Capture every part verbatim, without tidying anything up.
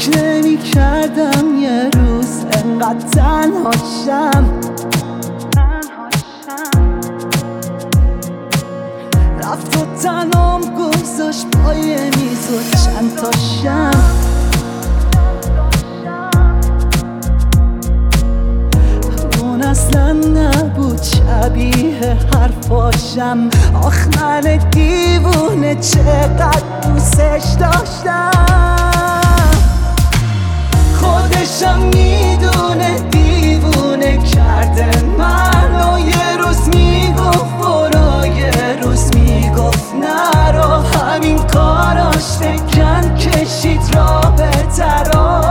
فکر نمی کردم یه روز انقدر تنهاشم رفت و تنام گذاشت پای میز و چند تا شم اون اصلا نبود شبیه حرفاشم. آخ من دیوونه چقدر دوستش داشتم. خودشم میدونه دیوونه کرده منو. یه روز میگفت برو یه روز میگفت نرو. همین کاراش فکرن کشید رابطه رو.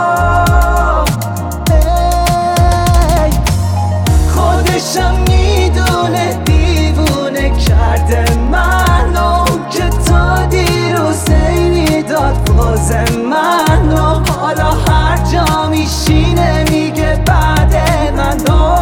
خودشم میدونه دیوونه کرده منو که تا دیروز میداد باز منو. حالا هر جا میشینه میگه بعد منو.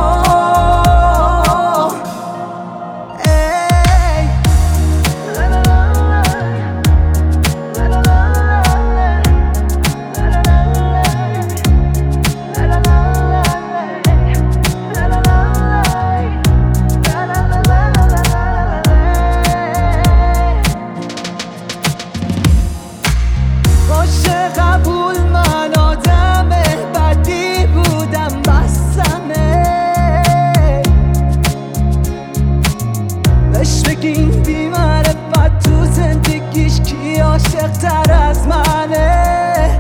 قبول من آدم بدی بودم بسمه. بهش بگین بی‌معرفت تو زندگیش کی عاشق تر از منه.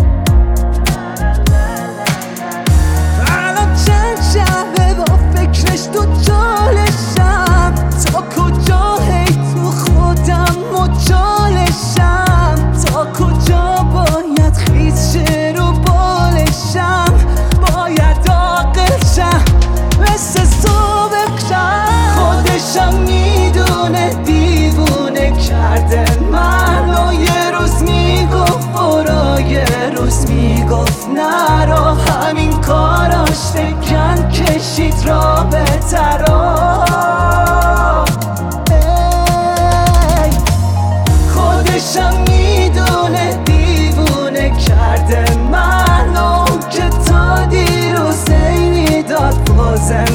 الان چند شبه با فکرش تو جالشم. تا کجا هی تو خودم مجالشم. تا کجا باید خیز شه رو بالشم. باید عاقل شم مثل صبح شم. خودشم میدونه دیوونه کرده منو. یه روز میگفت برو یه روز میگفت نرو. همین کاراش فکرن کشید رابطه رو. خودشم میدونه دیوونه کرده منو که تا دیروز میداد باز